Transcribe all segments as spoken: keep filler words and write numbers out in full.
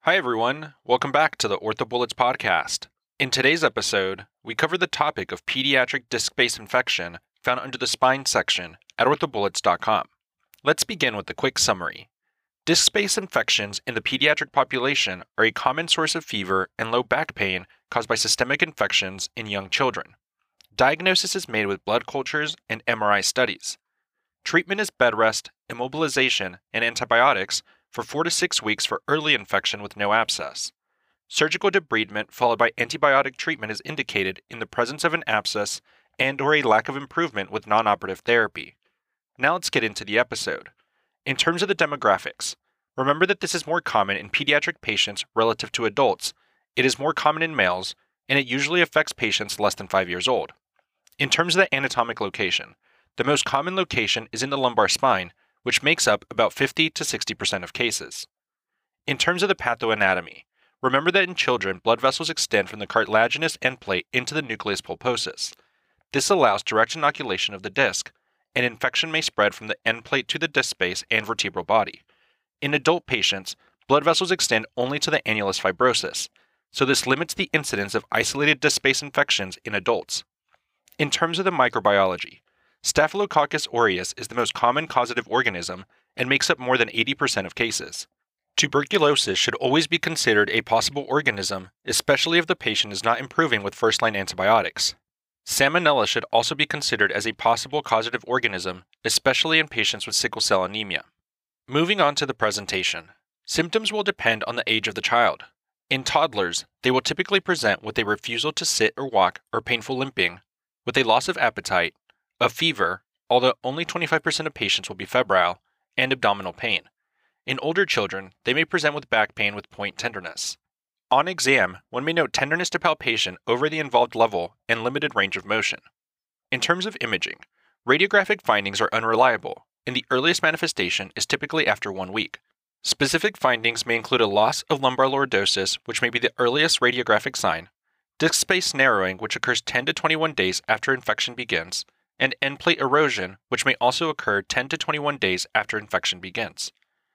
Hi everyone, welcome back to the OrthoBullets podcast. In today's episode, we cover the topic of pediatric disc-based infection found under the spine section at orthobullets dot com. Let's begin with a quick summary. Disc-based infections in the pediatric population are a common source of fever and low back pain caused by systemic infections in young children. Diagnosis is made with blood cultures and M R I studies. Treatment is bed rest, immobilization, and antibiotics for four to six weeks for early infection with no abscess. Surgical debridement followed by antibiotic treatment is indicated in the presence of an abscess and or a lack of improvement with non-operative therapy. Now let's get into the episode. In terms of the demographics, remember that this is more common in pediatric patients relative to adults. It is more common in males, and it usually affects patients less than five years old. In terms of the anatomic location, the most common location is in the lumbar spine, which makes up about fifty to sixty percent of cases. In terms of the pathoanatomy, remember that in children, blood vessels extend from the cartilaginous end plate into the nucleus pulposus. This allows direct inoculation of the disc, and infection may spread from the end plate to the disc space and vertebral body. In adult patients, blood vessels extend only to the annulus fibrosus, so this limits the incidence of isolated disc space infections in adults. In terms of the microbiology, Staphylococcus aureus is the most common causative organism and makes up more than eighty percent of cases. Tuberculosis should always be considered a possible organism, especially if the patient is not improving with first-line antibiotics. Salmonella should also be considered as a possible causative organism, especially in patients with sickle cell anemia. Moving on to the presentation. Symptoms will depend on the age of the child. In toddlers, they will typically present with a refusal to sit or walk or painful limping, with a loss of appetite, a fever, although only twenty-five percent of patients will be febrile, and abdominal pain. In older children, they may present with back pain with point tenderness. On exam, one may note tenderness to palpation over the involved level and limited range of motion. In terms of imaging, radiographic findings are unreliable, and the earliest manifestation is typically after one week. Specific findings may include a loss of lumbar lordosis, which may be the earliest radiographic sign, disc space narrowing, which occurs ten to twenty-one days after infection begins, and end plate erosion, which may also occur ten to twenty-one days after infection begins.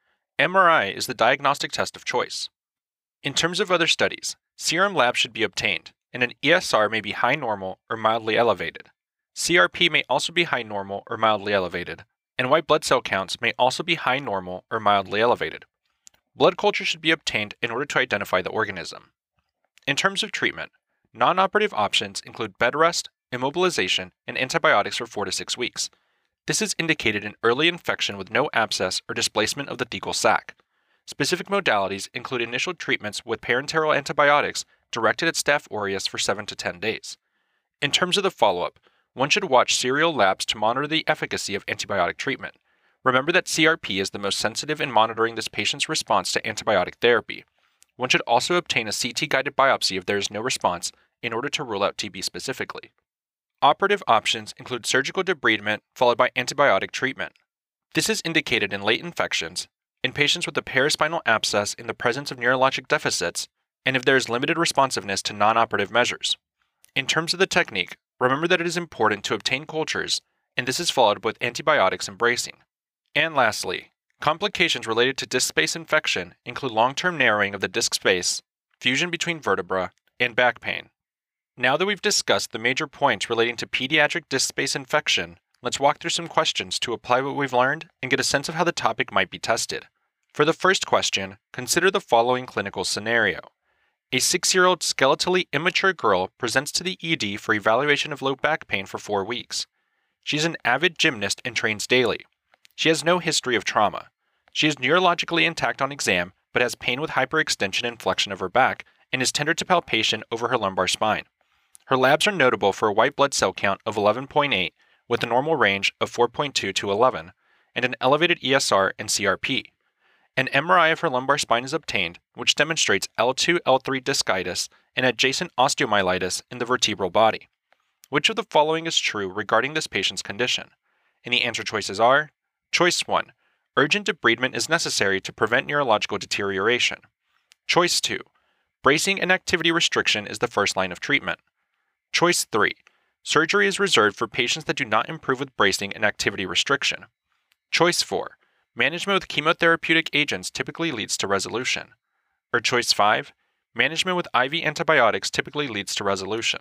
M R I is the diagnostic test of choice. In terms of other studies, serum labs should be obtained, and an E S R may be high normal or mildly elevated. C R P may also be high normal or mildly elevated, and white blood cell counts may also be high normal or mildly elevated. Blood culture should be obtained in order to identify the organism. In terms of treatment, non-operative options include bed rest, immobilization, and antibiotics for four to six weeks. This is indicated in early infection with no abscess or displacement of the thecal sac. Specific modalities include initial treatments with parenteral antibiotics directed at Staph aureus for seven to ten days. In terms of the follow-up, one should watch serial labs to monitor the efficacy of antibiotic treatment. Remember that C R P is the most sensitive in monitoring this patient's response to antibiotic therapy. One should also obtain a C T-guided biopsy if there is no response in order to rule out T B specifically. Operative options include surgical debridement followed by antibiotic treatment. This is indicated in late infections, in patients with a paraspinal abscess in the presence of neurologic deficits, and if there is limited responsiveness to non-operative measures. In terms of the technique, remember that it is important to obtain cultures, and this is followed with antibiotics and bracing. And lastly, complications related to disc space infection include long-term narrowing of the disc space, fusion between vertebra, and back pain. Now that we've discussed the major points relating to pediatric disc space infection, let's walk through some questions to apply what we've learned and get a sense of how the topic might be tested. For the first question, consider the following clinical scenario. A six-year-old skeletally immature girl presents to the E D for evaluation of low back pain for four weeks. She is an avid gymnast and trains daily. She has no history of trauma. She is neurologically intact on exam, but has pain with hyperextension and flexion of her back, and is tender to palpation over her lumbar spine. Her labs are notable for a white blood cell count of eleven point eight with a normal range of four point two to eleven and an elevated E S R and C R P. An M R I of her lumbar spine is obtained, which demonstrates L two L three discitis and adjacent osteomyelitis in the vertebral body. Which of the following is true regarding this patient's condition? And the answer choices are: Choice one, urgent debridement is necessary to prevent neurological deterioration. Choice two, bracing and activity restriction is the first line of treatment. Choice three, surgery is reserved for patients that do not improve with bracing and activity restriction. Choice four, management with chemotherapeutic agents typically leads to resolution. Or choice five, management with I V antibiotics typically leads to resolution.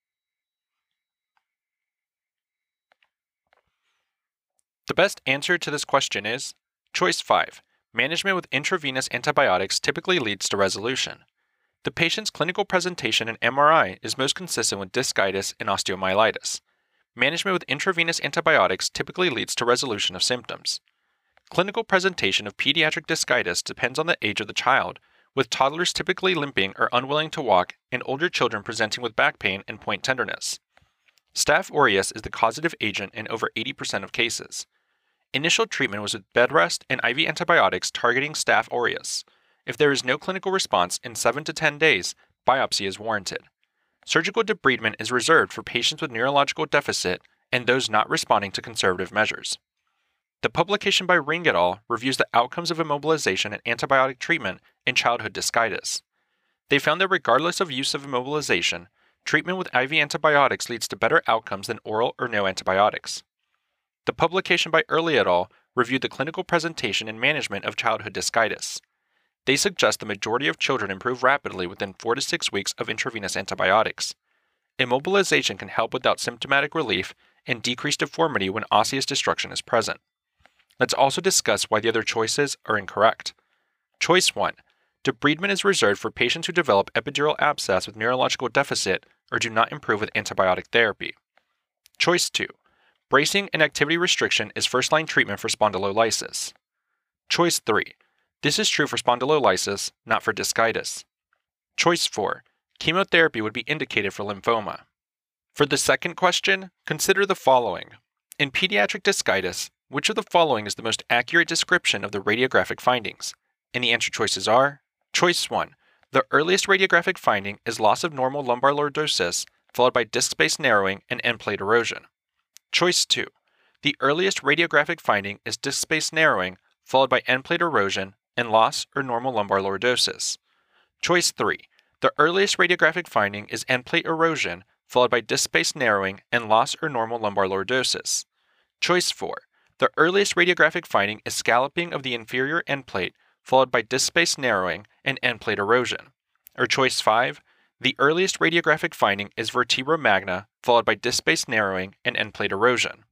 The best answer to this question is choice five, management with intravenous antibiotics typically leads to resolution. The patient's clinical presentation in M R I is most consistent with discitis and osteomyelitis. Management with intravenous antibiotics typically leads to resolution of symptoms. Clinical presentation of pediatric discitis depends on the age of the child, with toddlers typically limping or unwilling to walk and older children presenting with back pain and point tenderness. Staph aureus is the causative agent in over eighty percent of cases. Initial treatment was with bed rest and I V antibiotics targeting Staph aureus. If there is no clinical response in seven to ten days, biopsy is warranted. Surgical debridement is reserved for patients with neurological deficit and those not responding to conservative measures. The publication by Ring et al. Reviews the outcomes of immobilization and antibiotic treatment in childhood discitis. They found that regardless of use of immobilization, treatment with I V antibiotics leads to better outcomes than oral or no antibiotics. The publication by Early et al. Reviewed the clinical presentation and management of childhood discitis. They suggest the majority of children improve rapidly within four to six weeks of intravenous antibiotics. Immobilization can help without symptomatic relief and decrease deformity when osseous destruction is present. Let's also discuss why the other choices are incorrect. Choice one, debridement is reserved for patients who develop epidural abscess with neurological deficit or do not improve with antibiotic therapy. Choice two, bracing and activity restriction is first-line treatment for spondylolysis. Choice three, this is true for spondylolysis, not for discitis. Choice four, chemotherapy would be indicated for lymphoma. For the second question, consider the following. In pediatric discitis, which of the following is the most accurate description of the radiographic findings? And the answer choices are: Choice one, the earliest radiographic finding is loss of normal lumbar lordosis, followed by disc space narrowing and end plate erosion. Choice two, the earliest radiographic finding is disc space narrowing, followed by end plate erosion and loss or normal lumbar lordosis. Choice three, the earliest radiographic finding is end plate erosion, followed by disc space narrowing and loss or normal lumbar lordosis. Choice four, the earliest radiographic finding is scalloping of the inferior end plate, followed by disc space narrowing and end plate erosion. Or choice five, the earliest radiographic finding is vertebra magna, followed by disc space narrowing and end plate erosion.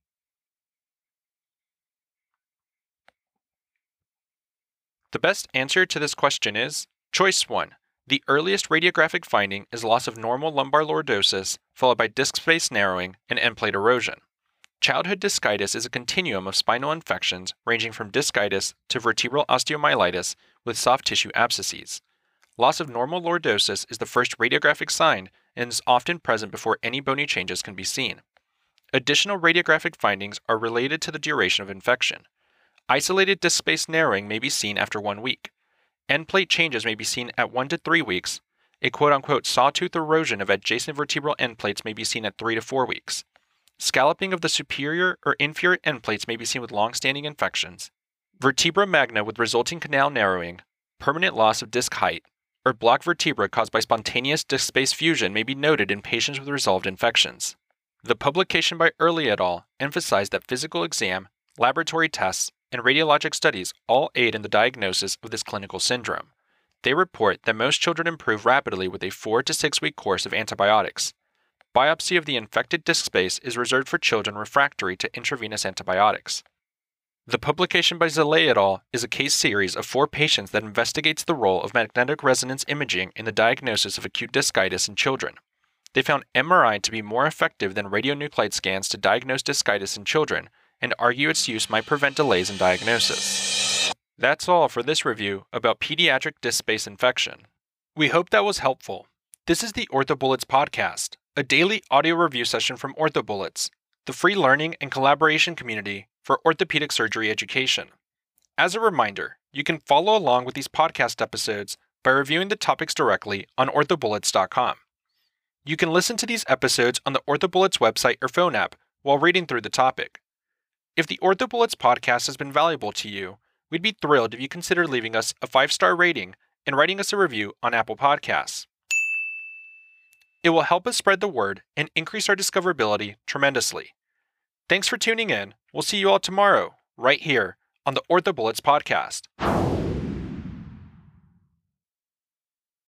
The best answer to this question is choice one. The earliest radiographic finding is loss of normal lumbar lordosis, followed by disc space narrowing and end plate erosion. Childhood discitis is a continuum of spinal infections ranging from discitis to vertebral osteomyelitis with soft tissue abscesses. Loss of normal lordosis is the first radiographic sign and is often present before any bony changes can be seen. Additional radiographic findings are related to the duration of infection. Isolated disc space narrowing may be seen after one week. End plate changes may be seen at one to three weeks. A quote-unquote sawtooth erosion of adjacent vertebral end plates may be seen at three to four weeks. Scalloping of the superior or inferior end plates may be seen with long-standing infections. Vertebra magna with resulting canal narrowing, permanent loss of disc height, or block vertebra caused by spontaneous disc space fusion may be noted in patients with resolved infections. The publication by Early et al. Emphasized that physical exam, laboratory tests, and radiologic studies all aid in the diagnosis of this clinical syndrome. They report that most children improve rapidly with a four to six week course of antibiotics. Biopsy of the infected disc space is reserved for children refractory to intravenous antibiotics. The publication by Zalay et al. Is a case series of four patients that investigates the role of magnetic resonance imaging in the diagnosis of acute discitis in children. They found M R I to be more effective than radionuclide scans to diagnose discitis in children, and argue its use might prevent delays in diagnosis. That's all for this review about pediatric disc space infection. We hope that was helpful. This is the OrthoBullets podcast, a daily audio review session from OrthoBullets, the free learning and collaboration community for orthopedic surgery education. As a reminder, you can follow along with these podcast episodes by reviewing the topics directly on ortho bullets dot com. You can listen to these episodes on the OrthoBullets website or phone app while reading through the topic. If the OrthoBullets podcast has been valuable to you, we'd be thrilled if you consider leaving us a five-star rating and writing us a review on Apple Podcasts. It will help us spread the word and increase our discoverability tremendously. Thanks for tuning in. We'll see you all tomorrow, right here on the OrthoBullets podcast.